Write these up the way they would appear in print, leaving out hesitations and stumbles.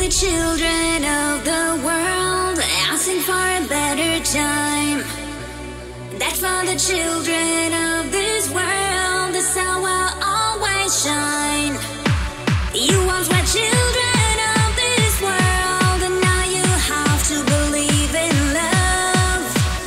the children of the world, asking for a better time. That for the children of this world, the sun will always shine. You once were children of this world, and now you have to believe in love.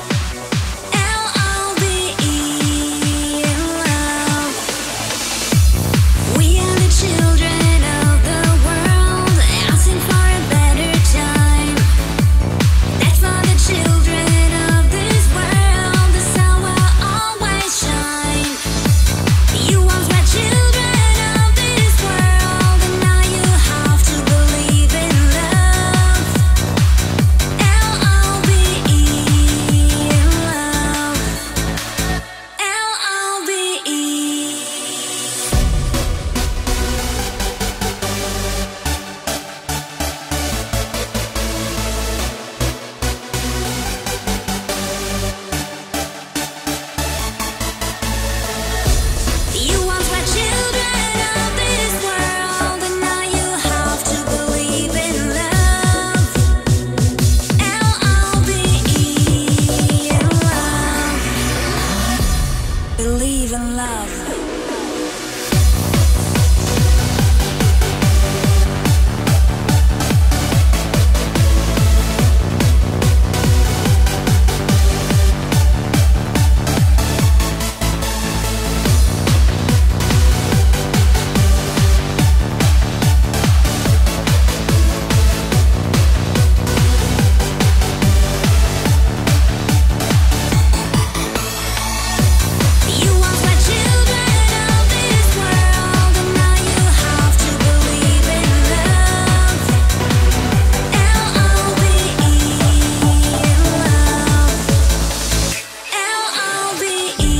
L-O-V-E, in love. We are the children of the world, asking for a better time. That for the children of this world, the sun will always shine. You once were children of this world, and now you have to believe in love. L-O-V-E, in love. L-O-V-E. You once were children of this world, and now you have to believe in love. L-O-V-E, in love. Believe in love. You once were children of this world, and now you have to believe in love. L-O-V-E, in love. L-O-V-E,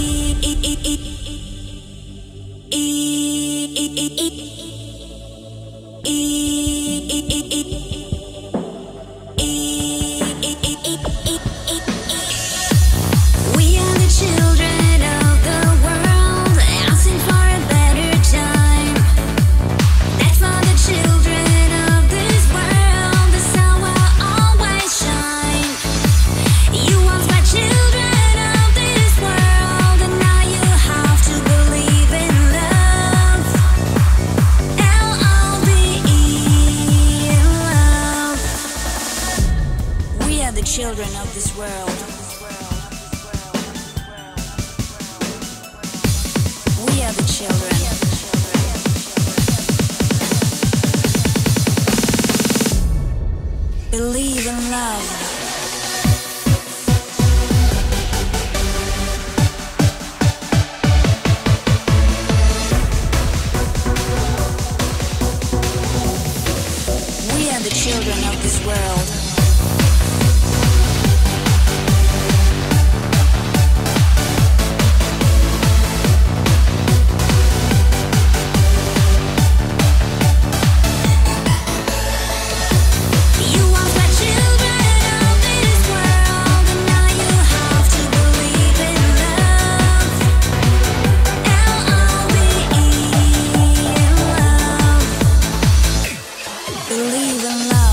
We are the children of the world, asking for a better time. That for the children of this world, the sun will always shine. You once were children of this world, and now you have to believe in love. L-O-V-E, in love. We are the children of this world. We are the children. Believe in love. We are the children of this world. You once were children of this world, and now you have to believe in love. L-O-V-E, in love. Believe in love.